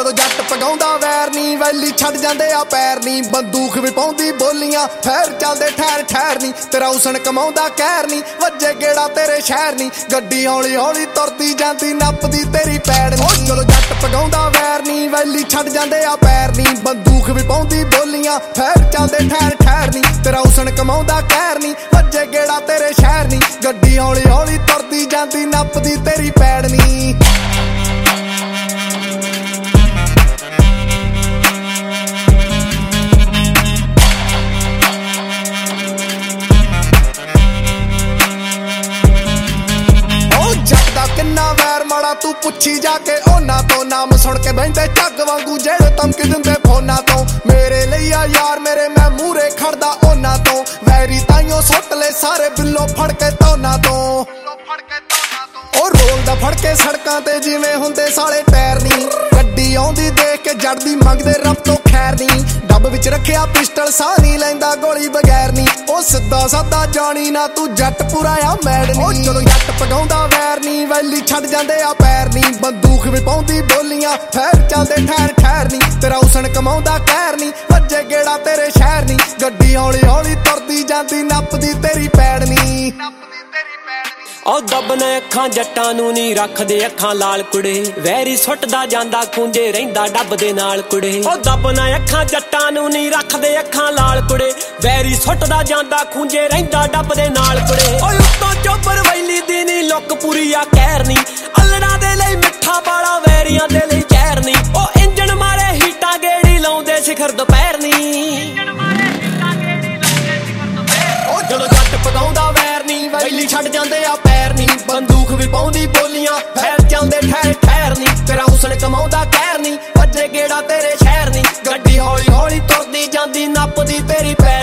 ਜਦੋਂ ਜੱਟ ਪਗਾਉਂਦਾ ਵੈਰ ਨੀ, ਵੈਲੀ ਛੱਡ ਜਾਂਦੇ ਆ ਪੈਰ ਨੀ। ਬੰਦੂਕ ਵੀ ਪਾਉਂਦੀ ਬੋਲੀਆਂ, ਫੇਰ ਚੱਲਦੇ ਠਹਿਰ ਠਹਿਰ ਨੀ। ਤੇਰਾ ਹੁਸਨ ਕਮਾਉਂਦਾ ਕਹਿਰ ਨੀ, ਵੱਜੇ ਗੇੜਾ ਤੇਰੇ ਸ਼ਹਿਰ ਨੀ। ਗੱਡੀ ਹੌਲੀ ਹੌਲੀ ਤੁਰਦੀ ਜਾਂਦੀ, ਨੱਪਦੀ ਤੇਰੀ ਪੈੜ ਨੀ। ਜਦੋਂ ਜੱਟ ਪਗਾਉਂਦਾ ਵੈਰ ਨੀ, ਵੈਲੀ ਛੱਡ ਜਾਂਦੇ ਆ ਪੈਰ ਨੀ। ਬੰਦੂਕ ਵੀ ਪਾਉਂਦੀ ਬੋਲੀਆਂ, ਫੇਰ ਚੱਲਦੇ ਠਹਿਰ ਠਹਿਰ ਨੀ। ਤੇਰਾ ਹੁਸਨ ਕਮਾਉਂਦਾ ਕਹਿਰ ਨੀ, ਵੱਜੇ ਗੇੜਾ ਤੇਰੇ ਸ਼ਹਿਰ ਨੀ। ਗੱਡੀ ਹੌਲੀ ਹੌਲੀ ਤੁਰਦੀ ਜਾਂਦੀ, ਨੱਪਦੀ ਤੇਰੀ ਪੈੜ ਨੀ। ਕਿੰਨਾ ਵੈਰ ਮਾੜਾ ਤੂੰ ਪੁੱਛੀ ਜਾ ਕੇ ਉਹਨਾਂ ਤੋਂ। ਨਾਮ ਸੁਣ ਕੇ ਬਹਿੰਦੇ ਝੱਗ ਵਾਂਗੂ ਜਿਹੜੇ ਧਮਕੀ ਦਿੰਦੇ ਫੋਨਾਂ ਤੋਂ। ਮੇਰੇ ਲਈ ਆ ਯਾਰ ਮੇਰੇ, ਮੈਂ ਮੂਹਰੇ ਖੜਦਾ ਉਹਨਾਂ ਤੋਂ। ਵੈਰੀ ਤਾਈਓ ਸੁੱਟ ਲੈ ਸਾਰੇ ਬਿੱਲੋ ਫੜ ਕੇ ਧੋਨਾਂ ਤੋਂ। ਉਹ ਰੋਲਦਾ ਫੜ ਕੇ ਸੜਕਾਂ ਤੇ ਜਿਵੇਂ ਹੁੰਦੇ ਸਾਲੇ ਟਾਇਰ ਨੀ। ਗੱਡੀ ਆਉਂਦੀ ਦੇਖ ਕੇ ਜੜਦੀ ਮੰਗਦੇ ਰੱਬ ਤੋਂ ਖੈਰ ਨੀ। ਡੱਬ ਵਿੱਚ ਰੱਖਿਆ ਪਿਸਟਲ, ਸਾਹ ਨਹੀਂ ਲੈਂਦਾ ਗੋਲੀ ਬਗੈਰ ਨੀ। ਉਹ ਸਿੱਧਾ ਸਾਦਾ ਜਾਣੀ ਨਾ ਤੂੰ ਜੱਟ ਪੂਰਾ ਆ ਮੈਡ ਨੀ। ਉਹ ਜਦੋਂ ਜੱਟ ਪਗਾਉਂਦਾ ਵੈਰ ਨੀ, ਵੈਲੀ ਛੱਡ ਜਾਂਦੇ ਆ ਪੈਰ ਨੀ। ਬੰਦੂਕ ਵੀ ਪਾਉਂਦੀ ਬੋਲੀਆਂ, ਫੇਰ ਚੱਲਦੇ ਠਹਿਰ ਠਹਿਰ ਨੀ। ਤੇਰਾ ਹੁਸਨ ਕਮਾਉਂਦਾ ਕਹਿਰ ਨੀ, ਵੱਜੇ ਗੇੜਾ ਤੇਰੇ ਸ਼ਹਿਰ ਨੀ। ਗੱਡੀ ਹੌਲੀ ਹੌਲੀ ਤੁਰਦੀ ਜਾਂਦੀ, ਨੱਪਦੀ ਤੇਰੀ ਪੈੜ ਨੀ। ਉਹ ਦੱਬਣਾ ਅੱਖਾਂ ਜੱਟਾਂ ਨੂੰ ਨੀ ਰੱਖਦੇ ਅੱਖਾਂ ਲਾਲ ਕੁੜੇ। ਵੈਰੀ ਸੁੱਟਦਾ ਜਾਂਦਾ ਖੂੰਜੇ ਰਹਿੰਦਾ ਡੱਬ ਦੇ ਨਾਲ ਕੁੜੇ। ਉਹ ਦੱਬਣਾ ਅੱਖਾਂ ਜੱਟਾਂ ਨੂੰ ਨੀ ਰੱਖਦੇ ਅੱਖਾਂ ਲਾਲ ਕੁੜੇ। ਵੈਰੀ ਸੁੱਟਦਾ ਜਾਂਦਾ ਖੂੰਜੇ ਰਹਿੰਦਾ ਡੱਬ ਦੇ ਨਾਲ ਕੁੜੇ। ਓਏ ਉੱਤੋਂ ਚੋਬਰ ਵੈਲੀ ਦੀ ਨੀ ਲੁੱਕ ਪੂਰੀ ਆ ਕਹਿਰ ਨੀ। ਅਲੜਾਂ ਦੇ ਲਈ ਮਿੱਠਾ ਬਾਲਾ, ਵੈਰੀਆਂ ਦੇ ਲਈ ਜ਼ਹਿਰ ਨੀ। ਉਹ ਇੰਜਣ ਮਾਰੇ ਹੀਟਾਂ ਗੇੜੀ ਲਾਉਂਦੇ ਸਿਖਰ ਦੁਪਹਿਰ ਨੀ। ਉਹ ਜਦੋਂ ਜੱਟ ਪਗਾਉਂਦਾ ਵੈਰ ਨੀ, ਵੈਲੀ ਛੱਡ ਜਾਂਦੇ ਆ ਪੈਰ ਨੀ। ਬੰਦੂਕ ਵੀ ਪਾਉਂਦੀ ਬੋਲੀਆਂ, ਫੇਰ ਚੱਲਦੇ ਠਹਿਰ ਠਹਿਰ ਨੀ। ਤੇਰਾ ਹੁਸਨ ਕਮਾਉਂਦਾ ਕਹਿਰ ਨੀ, ਵੱਜੇ ਗੇੜਾ ਤੇਰੇ ਸ਼ਹਿਰ ਨੀ। ਗੱਡੀ ਹੌਲੀ ਹੌਲੀ ਤੁਰਦੀ ਜਾਂਦੀ, ਨੱਪਦੀ ਤੇਰੀ ਪੈਰ